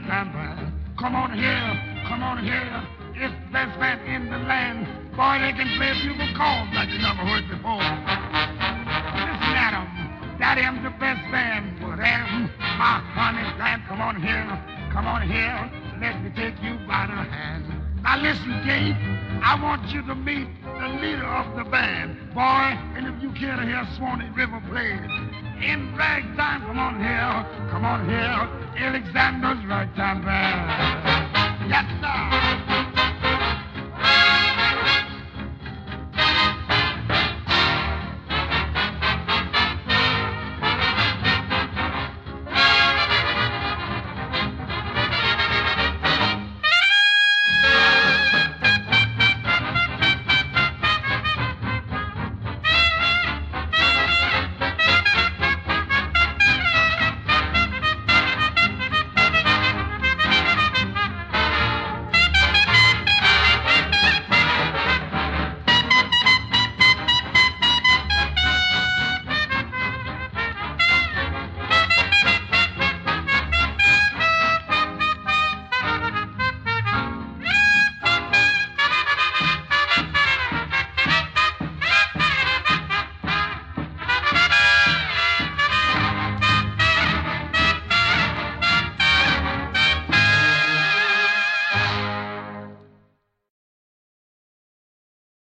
ragtime band. Come on here, come on here. It's the best band in the land. Boy, they can play a bugle calls like you never heard before. Listen at 'em. That am the best band. Well, them, my honey band. Come on here, come on here. Let me take you by the hand. Now listen, Gabe. I want you to meet the leader of the band. Boy, and if you care to hear Swanee River play in ragtime, come on here, Alexander's Ragtime Band.